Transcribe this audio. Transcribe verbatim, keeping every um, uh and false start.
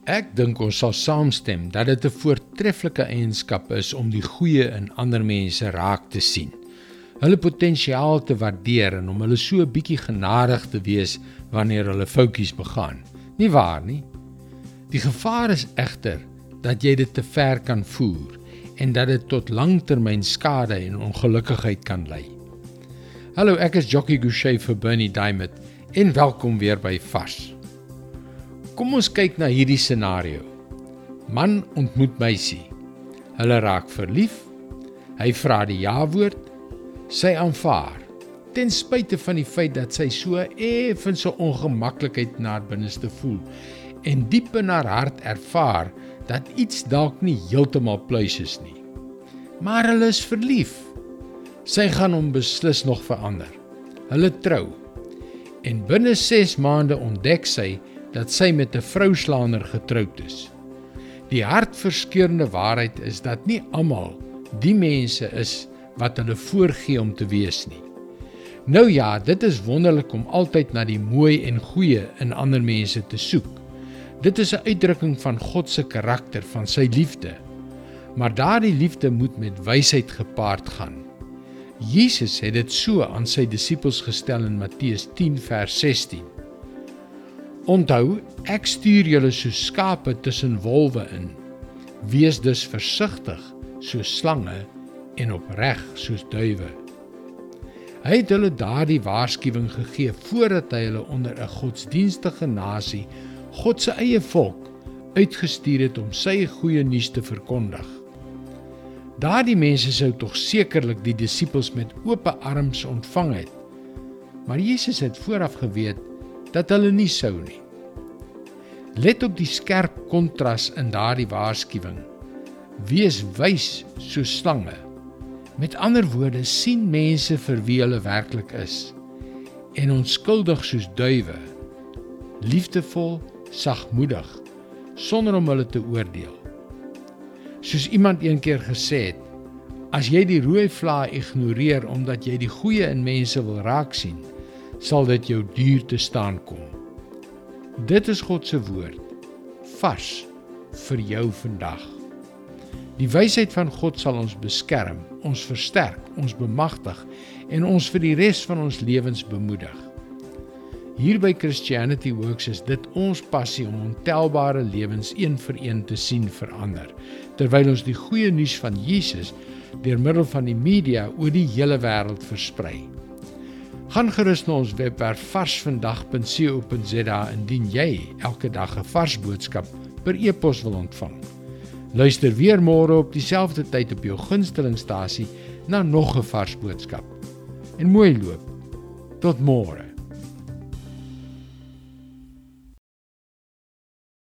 Ek dink ons sal saamstem dat dit 'n voortreffelike eienskap is om die goeie in ander mense raak te sien, hulle potensiaal te waardeer en om hulle so 'n bietjie genadig te wees wanneer hulle foutjies begaan. Nie waar nie? Die gevaar is egter dat jy dit te ver kan voer en dat dit tot langtermyn skade en ongelukkigheid kan lei. Hallo, ek is Jockey Gouchee vir Bernie Diamond en welkom weer by Vars. Kom ons kyk na hierdie scenario. Man ontmoet meisie. Hulle raak verlief. Hy vra die ja-woord. Sy aanvaar. Ten spyte van die feit dat sy so effens 'n ongemaklikheid na haar binneste voel en diep in haar hart ervaar dat iets dalk nie heeltemal pluis is nie. Maar hulle is verlief. Sy gaan hom beslis nog verander. Hulle trou. En binne ses maande ontdek sy dat sy met 'n vrouslaander getroud is. Die hartverskeurende waarheid is dat nie almal die mense is wat hulle voorgee om te wees nie. Nou ja, dit is wonderlik om altyd na die mooi en goeie in ander mense te soek. Dit is 'n uitdrukking van God se karakter, van sy liefde. Maar daardie liefde moet met wysheid gepaard gaan. Jesus het dit so aan sy disippels gestel in Matteus tien vers sestien. Onthou, ek stuur julle soos skape tussen wolwe in. Wees dus versigtig soos slange en opreg soos duwe. Hy het hulle daardie waarskuwing gegee voordat hy hulle onder 'n godsdienstige nasie, God se eie volk, uitgestuur het om sy goeie nuus te verkondig. Daardie mense sou tog sekerlik die disippels met oop arms ontvang het, maar Jesus het vooraf geweet dat hulle nie sou nie. Let op die skerp kontras in daardie waarskuwing. Wees wys soos slange. Met ander woorde, sien mense vir wie hulle werklik is en onskuldig soos duwe, liefdevol, sagmoedig, sonder om hulle te oordeel. Soos iemand een keer gesê het, as jy die rooi vlae ignoreer omdat jy die goeie in mense wil raak sien, sal dit jou duur te staan kom. Dit is God se woord, vars vir jou vandag. Die wysheid van God sal ons beskerm, ons versterk, ons bemagtig en ons vir die res van ons lewens bemoedig. Hier by Christianity Works is dit ons passie om ontelbare lewens een vir een te sien verander, terwyl ons die goeie nuus van Jesus deur middel van die media oor die hele wêreld versprei. Gaan gerus na ons webwerf varsvandag punt co punt za indien jy elke dag 'n vars boodskap per e-pos wil ontvang. Luister weer môre op dieselfde tyd op jou gunstelingstasie na nog 'n vars boodskap. En mooi loop. Tot môre.